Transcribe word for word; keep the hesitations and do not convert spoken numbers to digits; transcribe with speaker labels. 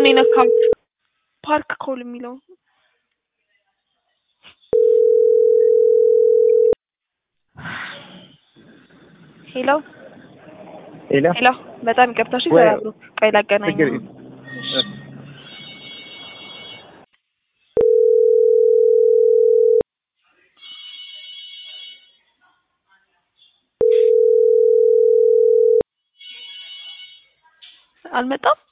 Speaker 1: ነው የነካው? ፓርክ ኮል የሚለው ሄሎ
Speaker 2: ሄሎ
Speaker 1: ሄሎ በጣም ይቅርታ እሺ ተራብሮ ቆይ ላገናኝ አልመጣም